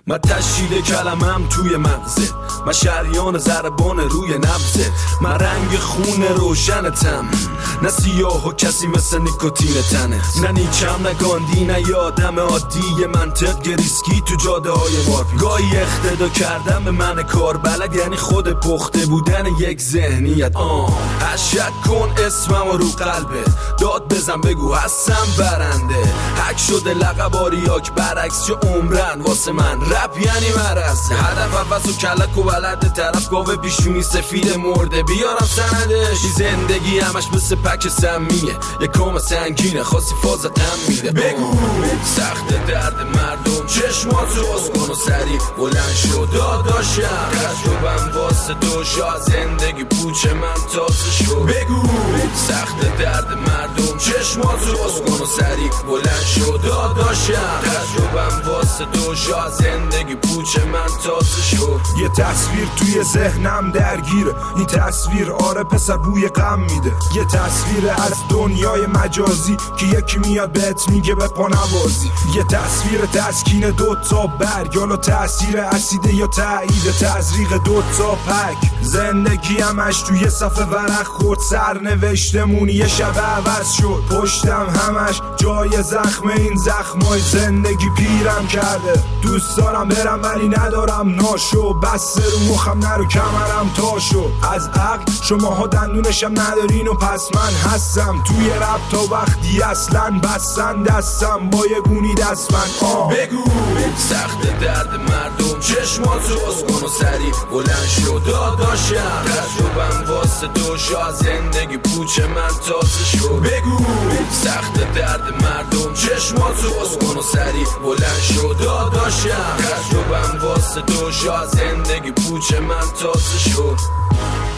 من تشکیل کلمم توی مغزت، من شریان ضربان روی نبضت، من رنگ خون روشنتم، نه سیاه و کسی مثل نیکوتین تنت، نه نیچم نه گاندی نه یادم عادی، یه منطق گریسکی تو جاده های مارپی. گاهی اقتدا کردم به من کار بلد، یعنی خود پخته بودن یک ذهنیت. شک کن اسمم رو قلبه، داد بزن بگو هستم برنده. حک شده لقب آریاک برعکس چه عمرن واسه من رپ یعنی مرز. هدف عوض و کلک و بلد طرف گاوه پیشونی سفید مرده بیارم سندش. این زندگی همش مثل پک سمیه، یه کام سنگینه خاصی فاز غم میده. بگو سخت درد مردم، چشماتو باز کن و سریع بلند شو داداشم. تجربم واسه تو شا زندگی پوچ من تازه شو. بگو سخت درد مردم، چشماتو باز کن و سریع بلند شو داداشم. تجربم واسه تو شا زندگی پوچ من تازه شو. یه تصویر توی ذهنم درگیره، این تصویر آره پسر بوی غم میده. یه تصویر از دنیای مجازی که یکی میاد بهت میگه به پا نوازی. یه تصویر تسکین دوتا برگ، حالا تأثیر اسیده یا تایید تزریق دوتا پک. زندگی همش توی صفحه ورق خورد، سرنوشتمون یه شب عوض شد. پشتم همش جای زخم، این زخمای زندگی پیرم کرده. دوست دارم برم ولی ندارم ناشو، بس رو مخم نرو کمرم تا شد. از عقل شماها دندونشم ندارین و پس من هستم توی رب تا وقتی اصلا بستن دستم با یه گونی دست من. بگو سخت درد مردم، چشماتو باز کن و سریع بلند شو داداشم. تجربم واسه تو شا زندگی پوچ من تازه شو. بگو سخت درد مردم، چشماتو باز کن و سریع بلند شو داداشم. تجربم واسه تو شا زندگی پوچ من تازه شو.